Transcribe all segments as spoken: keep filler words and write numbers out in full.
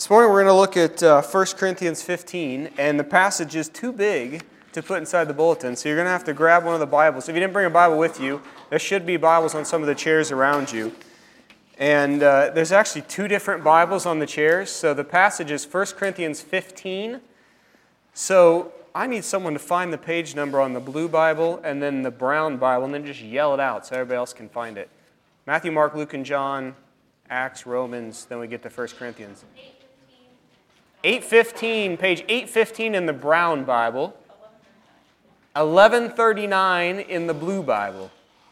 This morning we're going to look at uh, First Corinthians fifteen, and the passage is too big to put inside the bulletin, so you're going to have to grab one of the Bibles. If you didn't bring a Bible with you, there should be Bibles on some of the chairs around you. And uh, there's actually two different Bibles on the chairs, so the passage is First Corinthians fifteen. So I need someone to find the page number on the blue Bible and then the brown Bible, and then just yell it out so everybody else can find it. Matthew, Mark, Luke, and John, Acts, Romans, then we get to First Corinthians. eight fifteen, page eight fifteen in the brown Bible. eleven thirty-nine in the blue Bible.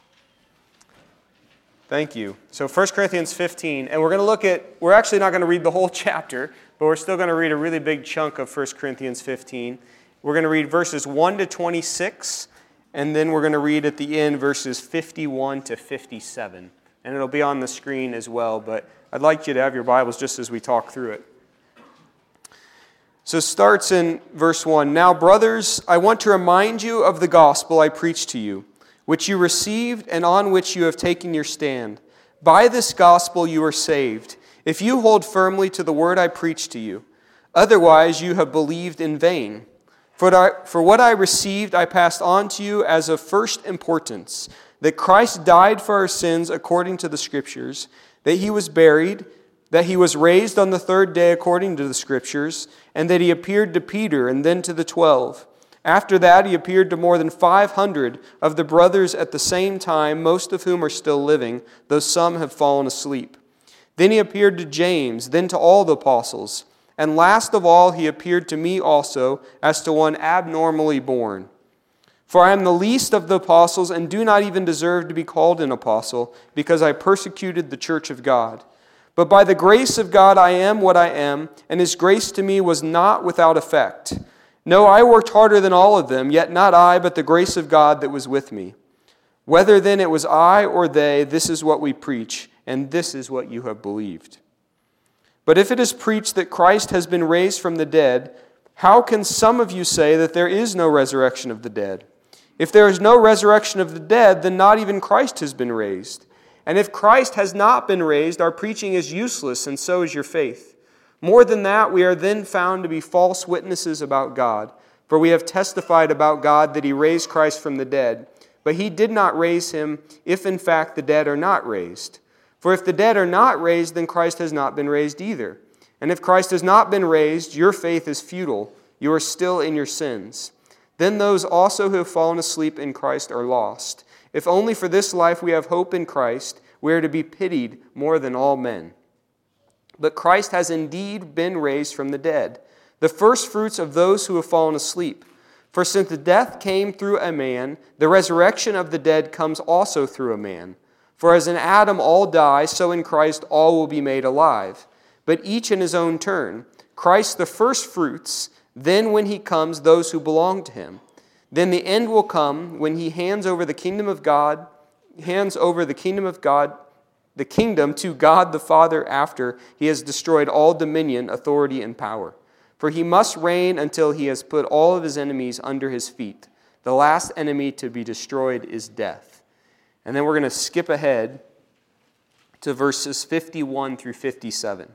Thank you. So First Corinthians fifteen, and we're going to look at, we're actually not going to read the whole chapter, but we're still going to read a really big chunk of First Corinthians fifteen. We're going to read verses one to twenty-six, and then we're going to read at the end verses fifty-one to fifty-seven. And it'll be on the screen as well, but I'd like you to have your Bibles just as we talk through it. So it starts in verse one. Now, brothers, I want to remind you of the gospel I preached to you, which you received and on which you have taken your stand. By this gospel you are saved, if you hold firmly to the word I preached to you. Otherwise you have believed in vain. For I, for what I received I passed on to you as of first importance, that Christ died for our sins according to the Scriptures, that he was buried, that he was raised on the third day according to the Scriptures, and that he appeared to Peter and then to the twelve. After that he appeared to more than five hundred of the brothers at the same time, most of whom are still living, though some have fallen asleep. Then he appeared to James, then to all the apostles. And last of all he appeared to me also, as to one abnormally born. For I am the least of the apostles, and do not even deserve to be called an apostle, because I persecuted the church of God. But by the grace of God I am what I am, and his grace to me was not without effect. No, I worked harder than all of them, yet not I, but the grace of God that was with me. Whether then it was I or they, this is what we preach, and this is what you have believed. But if it is preached that Christ has been raised from the dead, how can some of you say that there is no resurrection of the dead? If there is no resurrection of the dead, then not even Christ has been raised. And if Christ has not been raised, our preaching is useless, and so is your faith. More than that, we are then found to be false witnesses about God, for we have testified about God that he raised Christ from the dead, but he did not raise him if in fact the dead are not raised. For if the dead are not raised, then Christ has not been raised either. And if Christ has not been raised, your faith is futile. You are still in your sins. Then those also who have fallen asleep in Christ are lost. If only for this life we have hope in Christ, we are to be pitied more than all men. But Christ has indeed been raised from the dead, the firstfruits of those who have fallen asleep. For since the death came through a man, the resurrection of the dead comes also through a man. For as in Adam all die, so in Christ all will be made alive. But each in his own turn. Christ the firstfruits, then when he comes, those who belong to him. Then the end will come when he hands over the kingdom of God, hands over the kingdom of God, the kingdom to God the Father after he has destroyed all dominion, authority, and power. For he must reign until he has put all of his enemies under his feet. The last enemy to be destroyed is death. And then we're going to skip ahead to verses fifty-one through fifty-seven.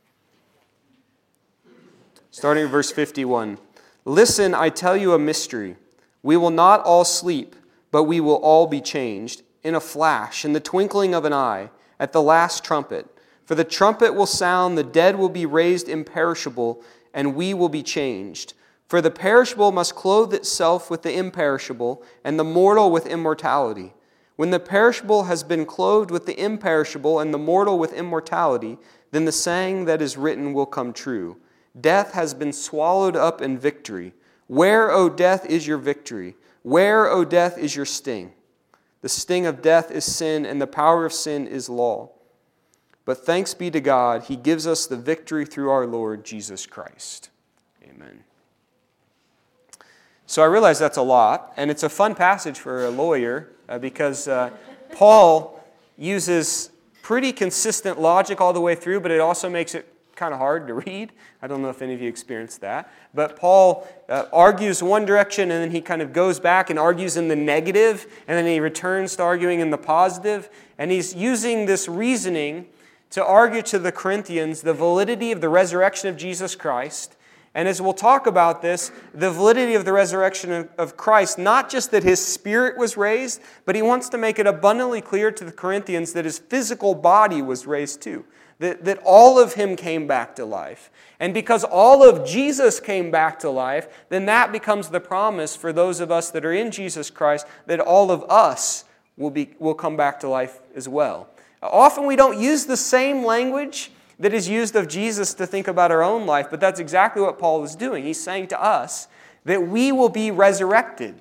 Starting at verse fifty-one. Listen, I tell you a mystery. We will not all sleep, but we will all be changed, in a flash, in the twinkling of an eye, at the last trumpet. For the trumpet will sound, the dead will be raised imperishable, and we will be changed. For the perishable must clothe itself with the imperishable, and the mortal with immortality. When the perishable has been clothed with the imperishable, and the mortal with immortality, then the saying that is written will come true. Death has been swallowed up in victory. Where, O death, is your victory? Where, O death, is your sting? The sting of death is sin, and the power of sin is law. But thanks be to God, he gives us the victory through our Lord Jesus Christ. Amen. So I realize that's a lot, and it's a fun passage for a lawyer uh, because uh, Paul uses pretty consistent logic all the way through, but it also makes it kind of hard to read. I don't know if any of you experienced that. But Paul uh, argues one direction, and then he kind of goes back and argues in the negative, and then he returns to arguing in the positive. And he's using this reasoning to argue to the Corinthians the validity of the resurrection of Jesus Christ. And as we'll talk about this, the validity of the resurrection of, of Christ, not just that his spirit was raised, but he wants to make it abundantly clear to the Corinthians that his physical body was raised too. That, that all of him came back to life. And because all of Jesus came back to life, then that becomes the promise for those of us that are in Jesus Christ, that all of us will, be, will come back to life as well. Often we don't use the same language that is used of Jesus to think about our own life, but that's exactly what Paul is doing. He's saying to us that we will be resurrected.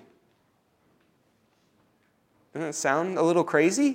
Doesn't that sound a little crazy?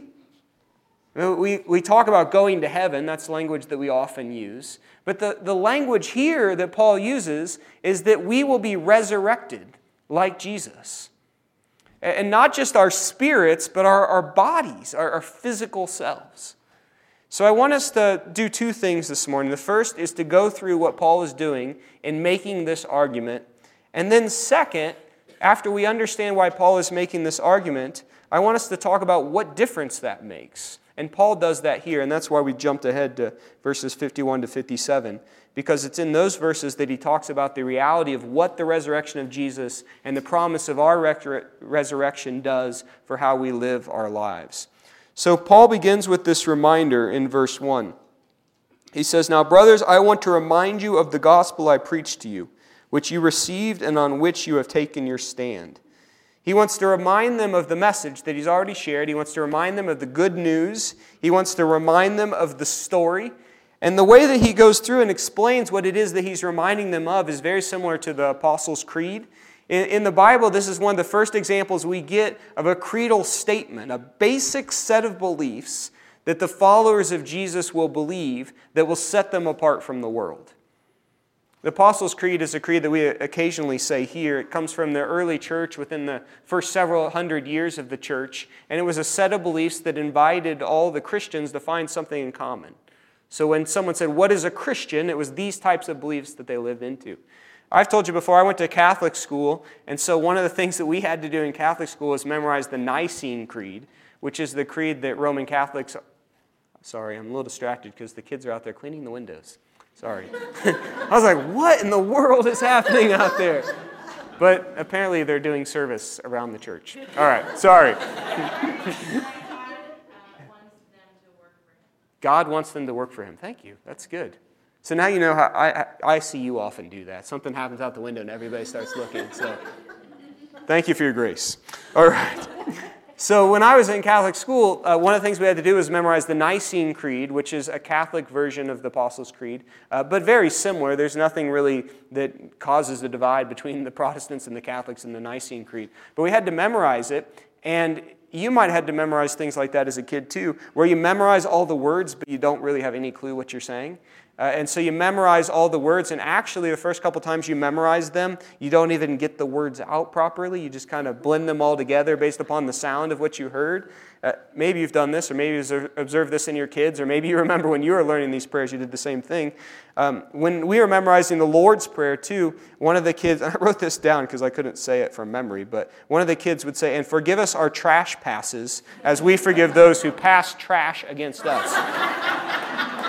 We, we talk about going to heaven. That's language that we often use. But the, the language here that Paul uses is that we will be resurrected like Jesus. And not just our spirits, but our, our bodies, our, our physical selves. So I want us to do two things this morning. The first is to go through what Paul is doing in making this argument. And then second, after we understand why Paul is making this argument, I want us to talk about what difference that makes. And Paul does that here, and that's why we jumped ahead to verses fifty-one to fifty-seven, because it's in those verses that he talks about the reality of what the resurrection of Jesus and the promise of our resurrection does for how we live our lives. So Paul begins with this reminder in verse one. He says, "Now, brothers, I want to remind you of the gospel I preached to you, which you received and on which you have taken your stand." He wants to remind them of the message that he's already shared. He wants to remind them of the good news. He wants to remind them of the story. And the way that he goes through and explains what it is that he's reminding them of is very similar to the Apostles' Creed. In, in the Bible, this is one of the first examples we get of a creedal statement, a basic set of beliefs that the followers of Jesus will believe that will set them apart from the world. The Apostles' Creed is a creed that we occasionally say here. It comes from the early church within the first several hundred years of the church, and it was a set of beliefs that invited all the Christians to find something in common. So when someone said, "What is a Christian?" it was these types of beliefs that they lived into. I've told you before, I went to Catholic school, and so one of the things that we had to do in Catholic school is memorize the Nicene Creed, which is the creed that Roman Catholics... Sorry, I'm a little distracted because the kids are out there cleaning the windows. Sorry. I was like, what in the world is happening out there? But apparently they're doing service around the church. All right, sorry. God wants them to work for him. Thank you. That's good. So now you know how I, I see you often do that. Something happens out the window and everybody starts looking. So thank you for your grace. All right. So when I was in Catholic school, uh, one of the things we had to do was memorize the Nicene Creed, which is a Catholic version of the Apostles' Creed, uh, but very similar. There's nothing really that causes a divide between the Protestants and the Catholics in the Nicene Creed. But we had to memorize it, and you might have had to memorize things like that as a kid too, where you memorize all the words, but you don't really have any clue what you're saying. Uh, and so you memorize all the words, and actually the first couple times you memorize them, you don't even get the words out properly. You just kind of blend them all together based upon the sound of what you heard. Uh, maybe you've done this, or maybe you've observed this in your kids, or maybe you remember when you were learning these prayers, you did the same thing. Um, when we were memorizing the Lord's Prayer too, one of the kids, and I wrote this down because I couldn't say it from memory, but one of the kids would say, "And forgive us our trash passes as we forgive those who pass trash against us."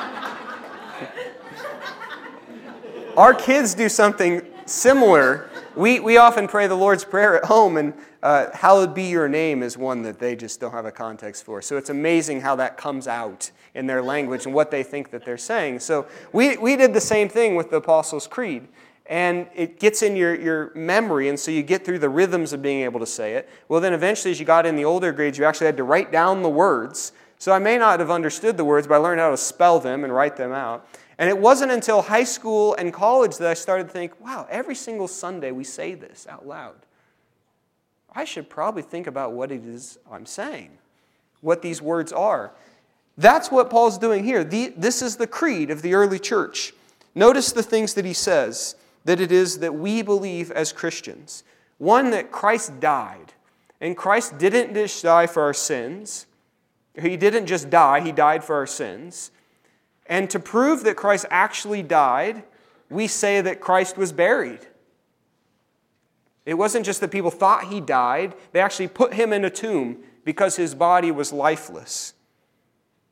Our kids do something similar. We we often pray the Lord's Prayer at home, and uh, "Hallowed be your name" is one that they just don't have a context for. So it's amazing how that comes out in their language and what they think that they're saying. So we, we did the same thing with the Apostles' Creed. And it gets in your, your memory, and so you get through the rhythms of being able to say it. Well, then eventually as you got in the older grades, you actually had to write down the words. So I may not have understood the words, but I learned how to spell them and write them out. And it wasn't until high school and college that I started to think, wow, every single Sunday we say this out loud. I should probably think about what it is I'm saying, what these words are. That's what Paul's doing here. The, this is the creed of the early church. Notice the things that he says that it is that we believe as Christians. One, that Christ died. And Christ didn't just die for our sins. He didn't just die, he died for our sins. And to prove that Christ actually died, we say that Christ was buried. It wasn't just that people thought he died. They actually put him in a tomb because his body was lifeless.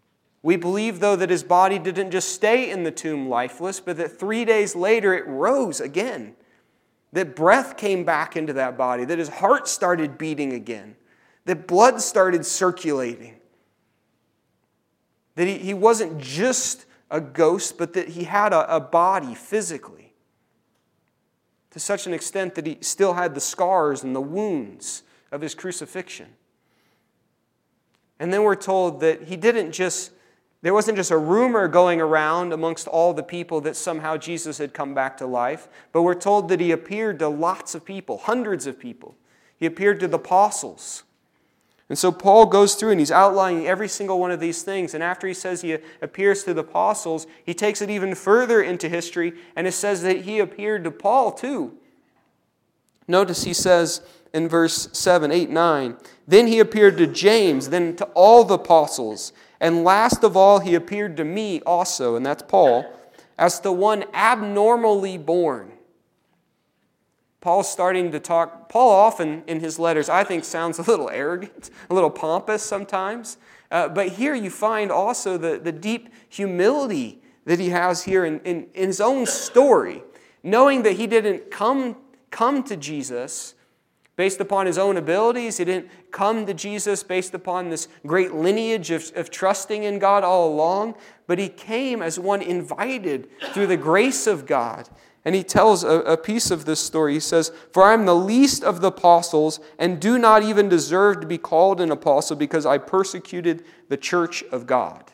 We believe, though, that his body didn't just stay in the tomb lifeless, but that three days later it rose again. That breath came back into that body, that his heart started beating again, that blood started circulating. That he, he wasn't just a ghost, but that he had a, a body physically. To such an extent that he still had the scars and the wounds of his crucifixion. And then we're told that he didn't just, there wasn't just a rumor going around amongst all the people that somehow Jesus had come back to life, but we're told that he appeared to lots of people, hundreds of people. He appeared to the apostles. And so Paul goes through and he's outlining every single one of these things. And after he says he appears to the apostles, he takes it even further into history and it says that he appeared to Paul too. Notice he says in verse seven, eight, nine, then he appeared to James, then to all the apostles. And last of all, he appeared to me also, and that's Paul, as the one abnormally born. Paul's starting to talk. Paul often in his letters, I think, sounds a little arrogant, a little pompous sometimes. Uh, but here you find also the, the deep humility that he has here in, in, in his own story, knowing that he didn't come, come to Jesus based upon his own abilities. He didn't come to Jesus based upon this great lineage of, of trusting in God all along, but he came as one invited through the grace of God. And he tells a, a piece of this story. He says, for I am the least of the apostles and do not even deserve to be called an apostle because I persecuted the church of God.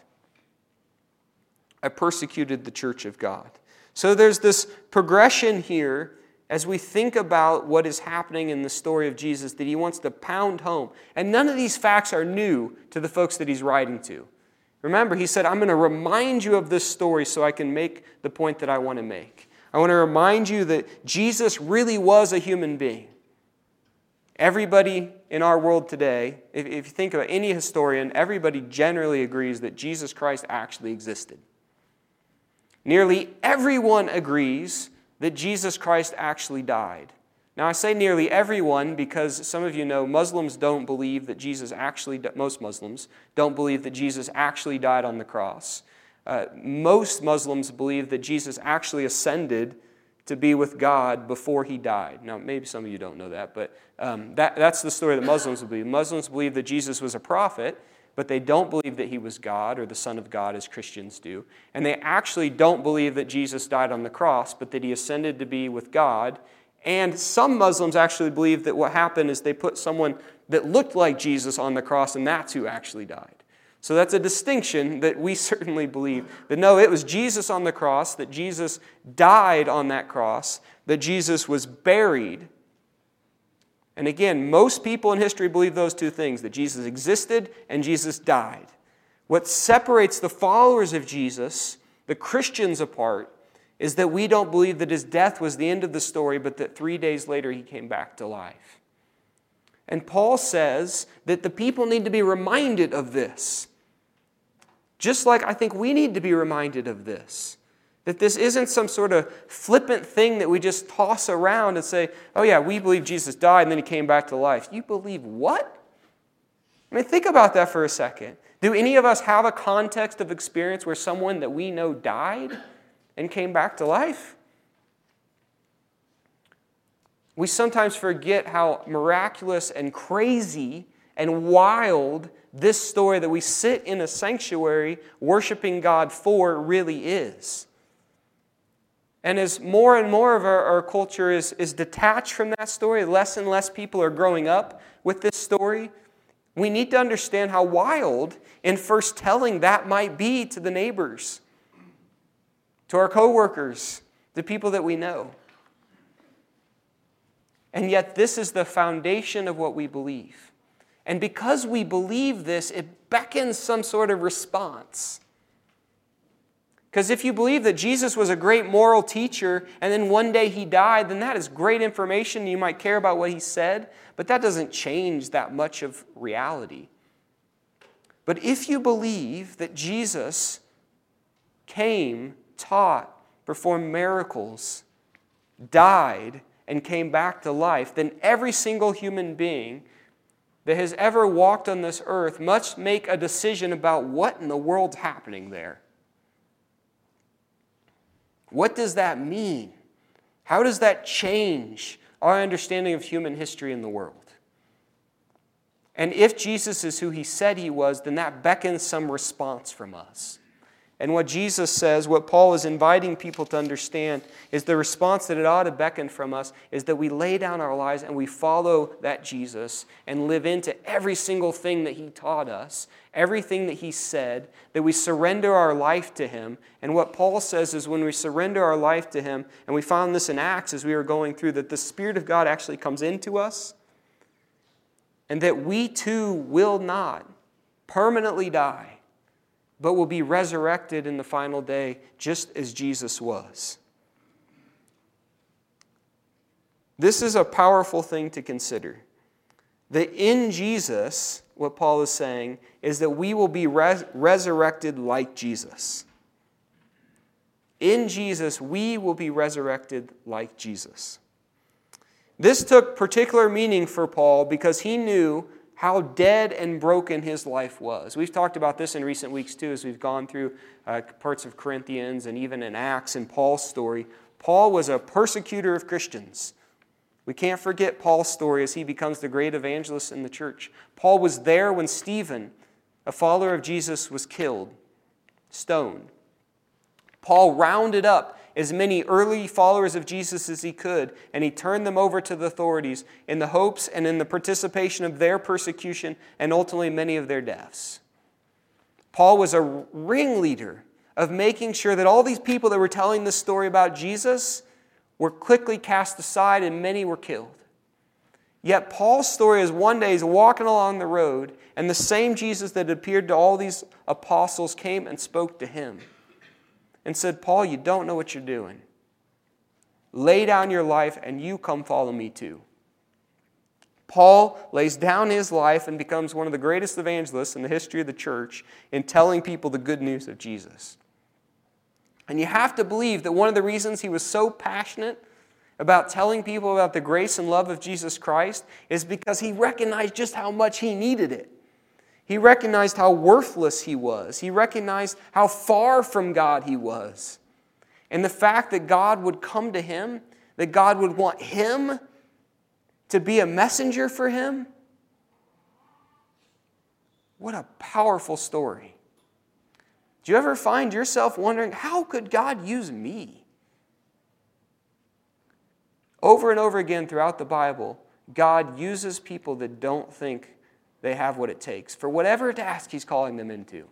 I persecuted the church of God. So there's this progression here as we think about what is happening in the story of Jesus that he wants to pound home. And none of these facts are new to the folks that he's writing to. Remember, he said, I'm going to remind you of this story so I can make the point that I want to make. I want to remind you that Jesus really was a human being. Everybody in our world today, if, if you think about any historian, everybody generally agrees that Jesus Christ actually existed. Nearly everyone agrees that Jesus Christ actually died. Now, I say nearly everyone because some of you know Muslims don't believe that Jesus actually, most Muslims don't believe that Jesus actually died on the cross. Uh, most Muslims believe that Jesus actually ascended to be with God before he died. Now, maybe some of you don't know that, but um, that, that's the story that Muslims believe. Muslims believe that Jesus was a prophet, but they don't believe that he was God or the Son of God as Christians do. And they actually don't believe that Jesus died on the cross, but that he ascended to be with God. And some Muslims actually believe that what happened is they put someone that looked like Jesus on the cross, and that's who actually died. So that's a distinction that we certainly believe. That no, it was Jesus on the cross, that Jesus died on that cross, that Jesus was buried. And again, most people in history believe those two things, that Jesus existed and Jesus died. What separates the followers of Jesus, the Christians, apart is that we don't believe that his death was the end of the story, but that three days later he came back to life. And Paul says that the people need to be reminded of this. Just like I think we need to be reminded of this. That this isn't some sort of flippant thing that we just toss around and say, oh yeah, we believe Jesus died and then he came back to life. You believe what? I mean, think about that for a second. Do any of us have a context of experience where someone that we know died and came back to life? We sometimes forget how miraculous and crazy and wild this story that we sit in a sanctuary worshiping God for really is. And as more and more of our, our culture is, is detached from that story, less and less people are growing up with this story, we need to understand how wild and first telling that might be to the neighbors, to our coworkers, the people that we know. And yet this is the foundation of what we believe. And because we believe this, it beckons some sort of response. Because if you believe that Jesus was a great moral teacher and then one day he died, then that is great information. You might care about what he said, but that doesn't change that much of reality. But if you believe that Jesus came, taught, performed miracles, died, and came back to life, then every single human being that has ever walked on this earth must make a decision about what in the world's happening there. What does that mean? How does that change our understanding of human history in the world? And if Jesus is who he said he was, then that beckons some response from us. And what Jesus says, what Paul is inviting people to understand, is the response that it ought to beckon from us is that we lay down our lives and we follow that Jesus and live into every single thing that he taught us, everything that he said, that we surrender our life to him. And what Paul says is when we surrender our life to him, and we found this in Acts as we were going through, that the Spirit of God actually comes into us, and that we too will not permanently die, but will be resurrected in the final day just as Jesus was. This is a powerful thing to consider. That in Jesus, what Paul is saying, is that we will be res- resurrected like Jesus. In Jesus, we will be resurrected like Jesus. This took particular meaning for Paul because he knew how dead and broken his life was. We've talked about this in recent weeks too as we've gone through uh, parts of Corinthians and even in Acts and Paul's story. Paul was a persecutor of Christians. We can't forget Paul's story as he becomes the great evangelist in the church. Paul was there when Stephen, a follower of Jesus, was killed, stoned. Paul rounded up as many early followers of Jesus as he could, and he turned them over to the authorities in the hopes and in the participation of their persecution and ultimately many of their deaths. Paul was a ringleader of making sure that all these people that were telling this story about Jesus were quickly cast aside and many were killed. Yet Paul's story is one day he's walking along the road and the same Jesus that appeared to all these apostles came and spoke to him and said, Paul, you don't know what you're doing. Lay down your life and you come follow me too. Paul lays down his life and becomes one of the greatest evangelists in the history of the church in telling people the good news of Jesus. And you have to believe that one of the reasons he was so passionate about telling people about the grace and love of Jesus Christ is because he recognized just how much he needed it. He recognized how worthless he was. He recognized how far from God he was. And the fact that God would come to him, that God would want him to be a messenger for him. What a powerful story. Do you ever find yourself wondering, how could God use me? Over and over again throughout the Bible, God uses people that don't think they have what it takes for whatever task he's calling them into.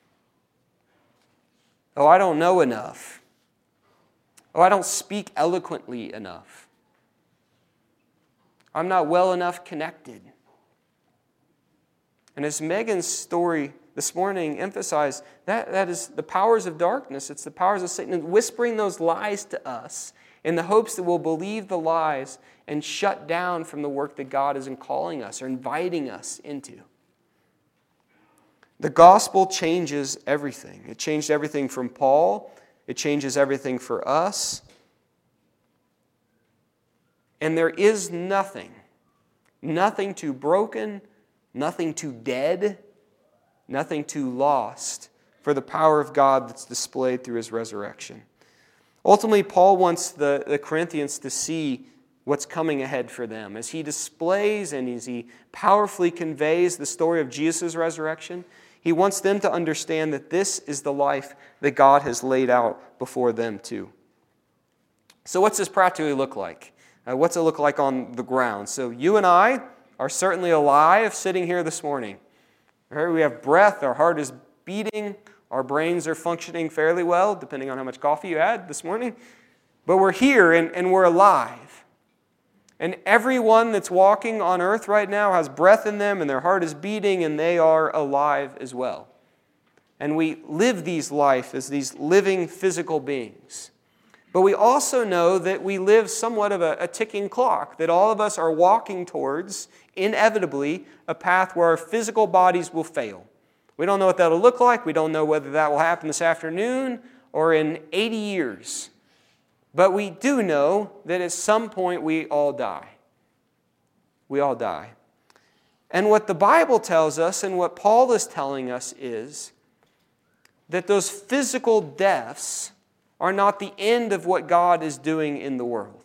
Oh, I don't know enough. Oh, I don't speak eloquently enough. I'm not well enough connected. And as Megan's story this morning emphasized, that, that is the powers of darkness. It's the powers of Satan whispering those lies to us in the hopes that we'll believe the lies and shut down from the work that God is calling us or inviting us into. The gospel changes everything. It changed everything from Paul. It changes everything for us. And there is nothing, nothing too broken, nothing too dead, nothing too lost for the power of God that's displayed through his resurrection. Ultimately, Paul wants the, the Corinthians to see what's coming ahead for them. As he displays and as he powerfully conveys the story of Jesus' resurrection, he wants them to understand that this is the life that God has laid out before them too. So what's this practically look like? Uh, what's it look like on the ground? So you and I are certainly alive sitting here this morning. Right? We have breath, our heart is beating, our brains are functioning fairly well, depending on how much coffee you had this morning. But we're here and, and we're alive. And everyone that's walking on earth right now has breath in them and their heart is beating and they are alive as well. And we live these life as these living physical beings. But we also know that we live somewhat of a, a ticking clock, that all of us are walking towards, inevitably, a path where our physical bodies will fail. We don't know what that'll look like. We don't know whether that will happen this afternoon or in eighty years. But we do know that at some point we all die. We all die. And what the Bible tells us and what Paul is telling us is that those physical deaths are not the end of what God is doing in the world.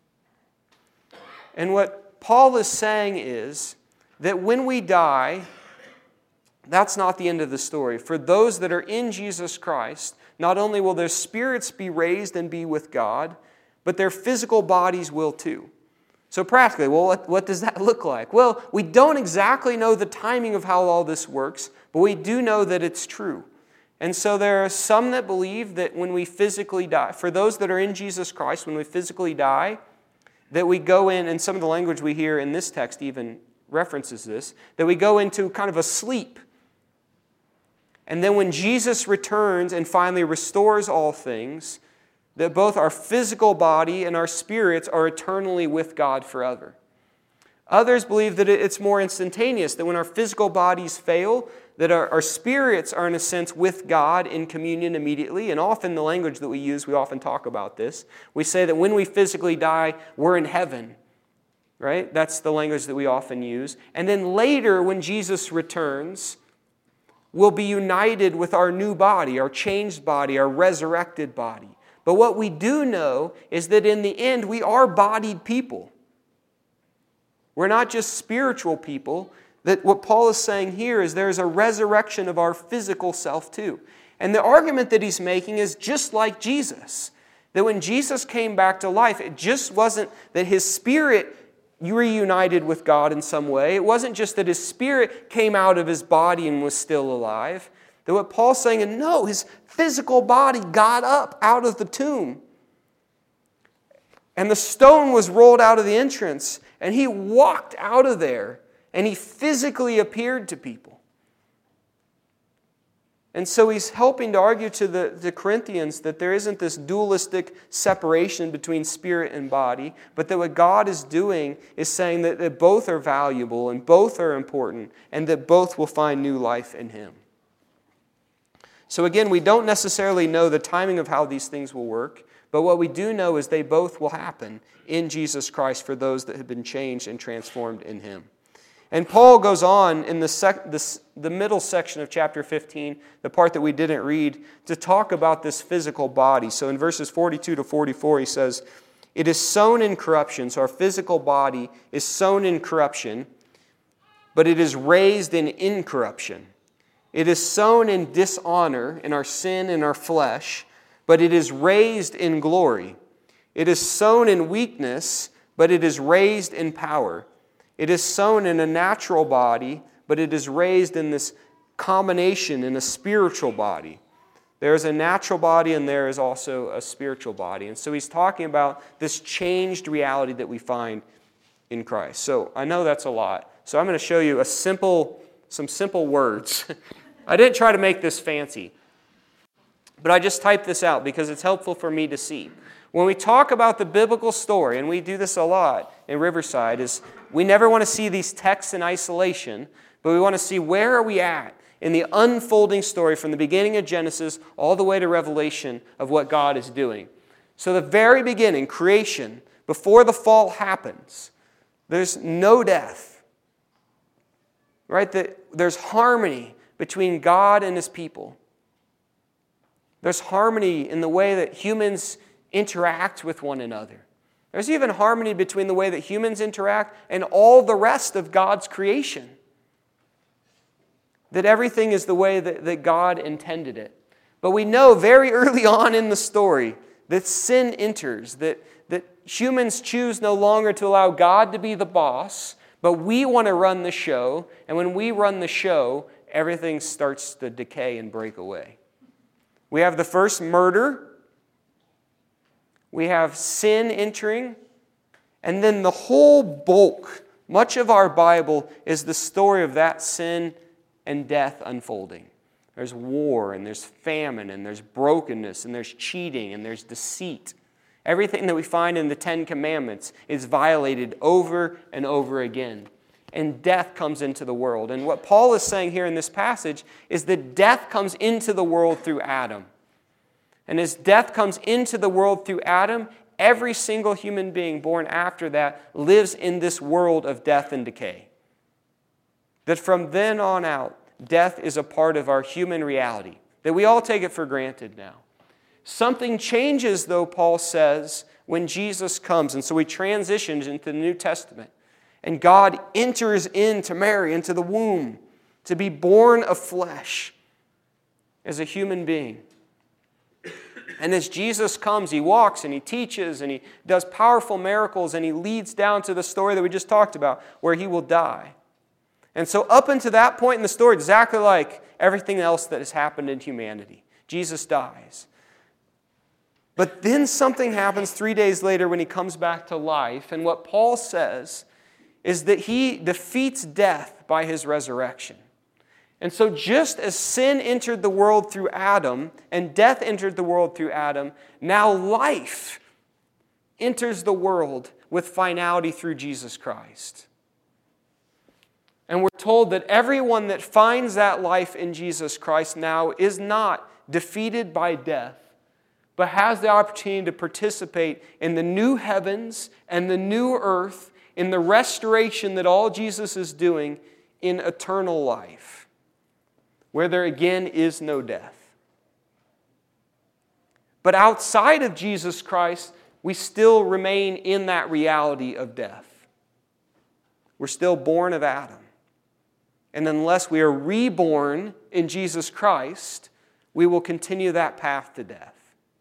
And what Paul is saying is that when we die, that's not the end of the story. For those that are in Jesus Christ, not only will their spirits be raised and be with God, but their physical bodies will too. So practically, well, what, what does that look like? Well, we don't exactly know the timing of how all this works, but we do know that it's true. And so there are some that believe that when we physically die, for those that are in Jesus Christ, when we physically die, that we go in, and some of the language we hear in this text even references this, that we go into kind of a sleep. And then when Jesus returns and finally restores all things, that both our physical body and our spirits are eternally with God forever. Others believe that it's more instantaneous, that when our physical bodies fail, that our, our spirits are in a sense with God in communion immediately. And often the language that we use, we often talk about this. We say that when we physically die, we're in heaven. Right? That's the language that we often use. And then later, when Jesus returns, we'll be united with our new body, our changed body, our resurrected body. But what we do know is that in the end, we are bodied people. We're not just spiritual people. That what Paul is saying here is there's a resurrection of our physical self too. And the argument that he's making is just like Jesus. That when Jesus came back to life, it just wasn't that his spirit reunited with God in some way. It wasn't just that his spirit came out of his body and was still alive. That what Paul's saying is, no, his physical body got up out of the tomb. And the stone was rolled out of the entrance. And he walked out of there. And he physically appeared to people. And so he's helping to argue to the, the Corinthians that there isn't this dualistic separation between spirit and body, but that what God is doing is saying that, that both are valuable and both are important, and that both will find new life in him. So again, we don't necessarily know the timing of how these things will work, but what we do know is they both will happen in Jesus Christ for those that have been changed and transformed in him. And Paul goes on in the, sec- the, the middle section of chapter fifteen, the part that we didn't read, to talk about this physical body. So in verses forty-two to forty-four, he says, "It is sown in corruption," so our physical body is sown in corruption, "but it is raised in incorruption. It is sown in dishonor, in our sin and our flesh, but it is raised in glory. It is sown in weakness, but it is raised in power. It is sown in a natural body, but it is raised in this combination in a spiritual body." There is a natural body and there is also a spiritual body. And so he's talking about this changed reality that we find in Christ. So I know that's a lot. So I'm going to show you a simple, some simple words. I didn't try to make this fancy, but I just typed this out because it's helpful for me to see. When we talk about the biblical story, and we do this a lot in Riverside, is we never want to see these texts in isolation, but we want to see where are we at in the unfolding story from the beginning of Genesis all the way to Revelation of what God is doing. So the very beginning, creation, before the fall happens, there's no death. Right? There's harmony between God and his people. There's harmony in the way that humans interact with one another. There's even harmony between the way that humans interact and all the rest of God's creation. That everything is the way that, that God intended it. But we know very early on in the story that sin enters, that, that humans choose no longer to allow God to be the boss, but we want to run the show, and when we run the show, everything starts to decay and break away. We have the first murder. We have sin entering, and then the whole bulk, much of our Bible is the story of that sin and death unfolding. There's war, and there's famine, and there's brokenness, and there's cheating, and there's deceit. Everything that we find in the Ten Commandments is violated over and over again. And death comes into the world. And what Paul is saying here in this passage is that death comes into the world through Adam. And as death comes into the world through Adam, every single human being born after that lives in this world of death and decay. that from then on out, death is a part of our human reality, that we all take it for granted now. Something changes, though, Paul says, when Jesus comes. And so he transitions into the New Testament. And God enters into Mary, into the womb, to be born of flesh as a human being. And as Jesus comes, he walks and he teaches and he does powerful miracles and he leads down to the story that we just talked about, where he will die. And so up until that point in the story, exactly like everything else that has happened in humanity, Jesus dies. But then something happens three days later when he comes back to life. And what Paul says is that he defeats death by his resurrection. And so just as sin entered the world through Adam and death entered the world through Adam, now life enters the world with finality through Jesus Christ. And we're told that everyone that finds that life in Jesus Christ now is not defeated by death, but has the opportunity to participate in the new heavens and the new earth, in the restoration that all Jesus is doing in eternal life, where there again is no death. But outside of Jesus Christ, we still remain in that reality of death. We're still born of Adam. And unless we are reborn in Jesus Christ, we will continue that path to death.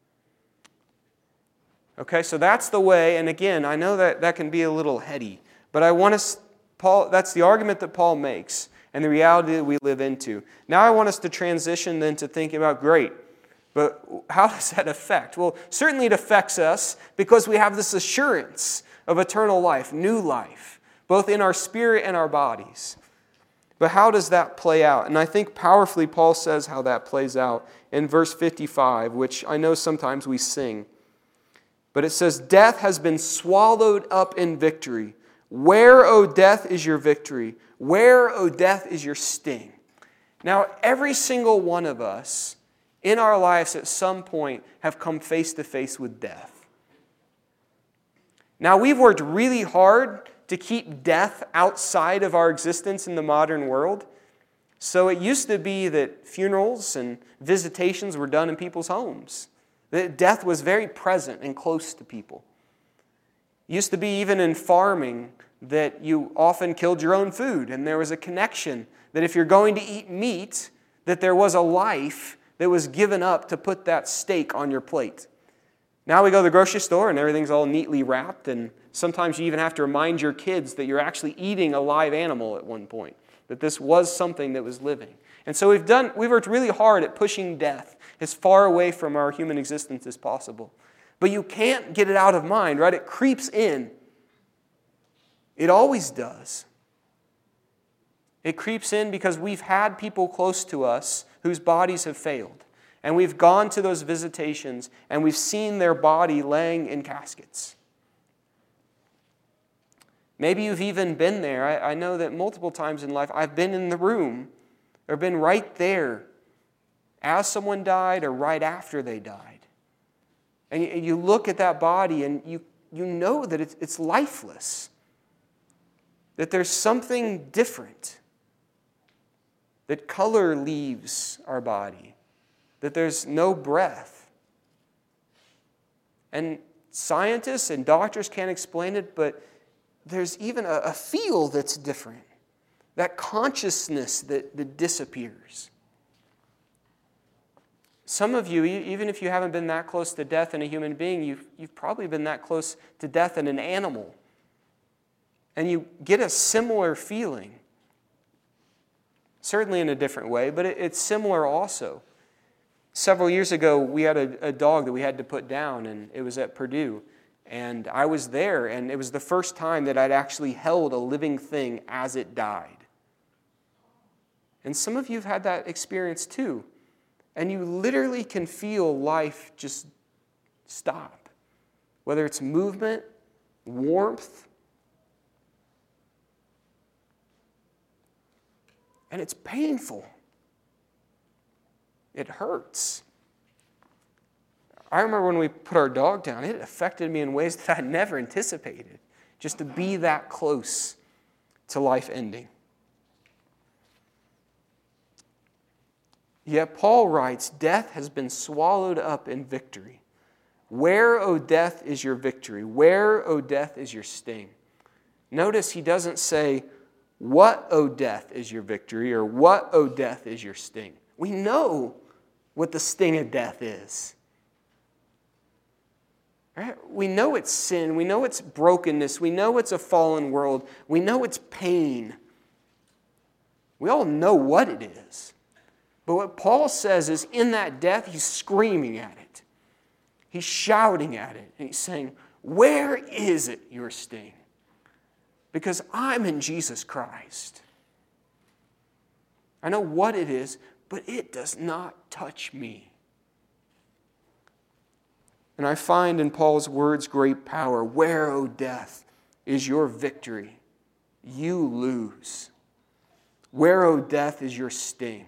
Okay, so that's the way, and again, I know that that can be a little heady, but I want us, Paul, that's the argument that Paul makes and the reality that we live into. Now I want us to transition then to thinking about, great, but how does that affect? Well, certainly it affects us because we have this assurance of eternal life, new life, both in our spirit and our bodies. But how does that play out? And I think powerfully Paul says how that plays out in verse fifty-five, which I know sometimes we sing. But it says, death has been swallowed up in victory. Where, O death, is your victory? Where, O death, is your sting? Now, every single one of us in our lives at some point have come face to face with death. Now, we've worked really hard to keep death outside of our existence in the modern world. So it used to be that funerals and visitations were done in people's homes. That death was very present and close to people. It used to be even in farming that you often killed your own food, and there was a connection that if you're going to eat meat, that there was a life that was given up to put that steak on your plate. Now we go to the grocery store and everything's all neatly wrapped, and sometimes you even have to remind your kids that you're actually eating a live animal at one point, that this was something that was living. And so we've done, we've worked really hard at pushing death as far away from our human existence as possible. But you can't get it out of mind, right? It creeps in. It always does. It creeps in because we've had people close to us whose bodies have failed. And we've gone to those visitations and we've seen their body laying in caskets. Maybe you've even been there. I, I know that multiple times in life I've been in the room or been right there as someone died or right after they died. And you, you look at that body and you, you know that it's, it's lifeless. That there's something different. That color leaves our body. That there's no breath. And scientists and doctors can't explain it, but there's even a, a feel that's different. That consciousness that, that disappears. Some of you, even if you haven't been that close to death in a human being, you've, you've probably been that close to death in an animal. And you get a similar feeling. Certainly in a different way, but it, it's similar also. Several years ago, we had a, a dog that we had to put down, and it was at Purdue. And I was there, and it was the first time that I'd actually held a living thing as it died. And some of you have had that experience too. And you literally can feel life just stop. Whether it's movement, warmth. And it's painful. It hurts. I remember when we put our dog down, it affected me in ways that I never anticipated. Just to be that close to life ending. Yet Paul writes, death has been swallowed up in victory. Where, O death, is your victory? Where, O death, is your sting? Notice he doesn't say, what, O death, is your victory? Or what, O death, is your sting? We know what the sting of death is. Right? We know it's sin. We know it's brokenness. We know it's a fallen world. We know it's pain. We all know what it is. But what Paul says is in that death, he's screaming at it. He's shouting at it. And he's saying, where is it, your sting? Because I'm in Jesus Christ. I know what it is, but it does not touch me. And I find in Paul's words great power. Where, O death, is your victory? You lose. Where, O death, is your sting?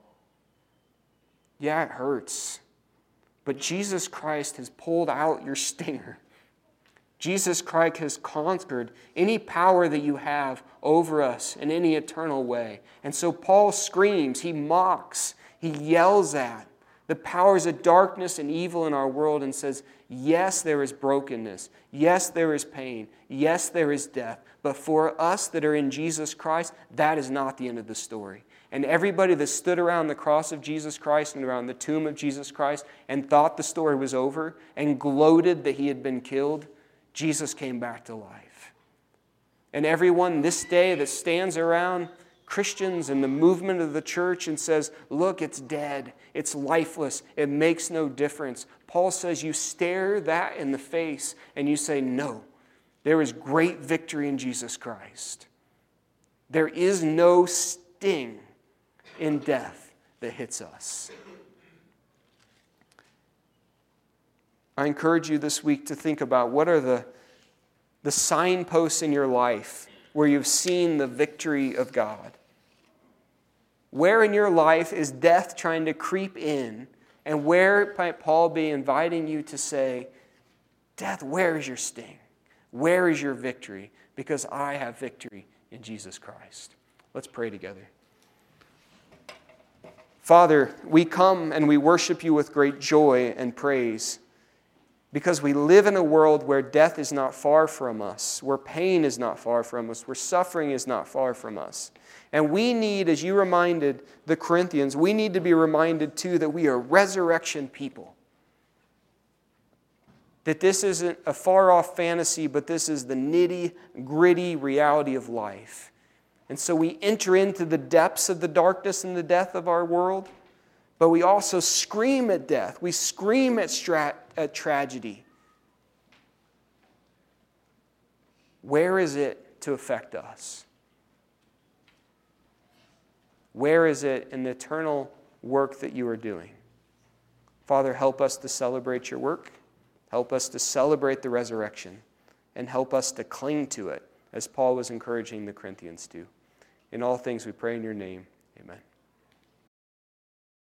Yeah, it hurts. But Jesus Christ has pulled out your stinger. Jesus Christ has conquered any power that you have over us in any eternal way. And so Paul screams, he mocks, he yells at the powers of darkness and evil in our world and says, yes, there is brokenness. Yes, there is pain. Yes, there is death. But for us that are in Jesus Christ, that is not the end of the story. And everybody that stood around the cross of Jesus Christ and around the tomb of Jesus Christ and thought the story was over and gloated that he had been killed, Jesus came back to life. And everyone this day that stands around Christians and the movement of the church and says, look, it's dead, it's lifeless, it makes no difference. Paul says you stare that in the face and you say, no, there is great victory in Jesus Christ. There is no sting in death that hits us. I encourage you this week to think about what are the, the signposts in your life where you've seen the victory of God. Where in your life is death trying to creep in? And where might Paul be inviting you to say, death, where is your sting? Where is your victory? Because I have victory in Jesus Christ. Let's pray together. Father, we come and we worship you with great joy and praise because we live in a world where death is not far from us, where pain is not far from us, where suffering is not far from us. And we need, as you reminded the Corinthians, we need to be reminded too that we are resurrection people. That this isn't a far-off fantasy, but this is the nitty-gritty reality of life. And so we enter into the depths of the darkness and the death of our world, but we also scream at death. We scream at, stra- at tragedy. Where is it to affect us? Where is it in the eternal work that you are doing? Father, help us to celebrate your work. Help us to celebrate the resurrection. And help us to cling to it, as Paul was encouraging the Corinthians to. In all things we pray in your name. Amen.